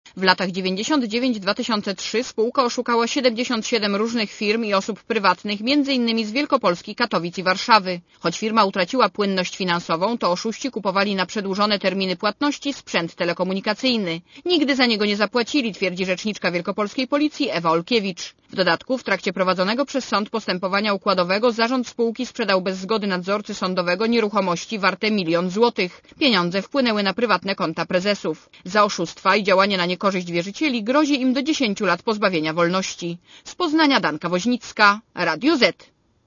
W latach 99-2003 spółka oszukała 77 różnych firm i osób prywatnych, m.in. z Wielkopolski, Katowic i Warszawy. Choć firma utraciła płynność finansową, to oszuści kupowali na przedłużone terminy płatności sprzęt telekomunikacyjny. Nigdy za niego nie zapłacili, twierdzi rzeczniczka wielkopolskiej policji Ewa Olkiewicz. W dodatku w trakcie prowadzonego przez sąd postępowania układowego zarząd spółki sprzedał bez zgody nadzorcy sądowego nieruchomości warte 1 000 000 złotych. Pieniądze wpłynęły na prywatne konta prezesów. Za oszustwa i działanie na niekorzyść wierzycieli grozi im do 10 lat pozbawienia wolności. Z Poznania Danka Woźnicka, Radio Z.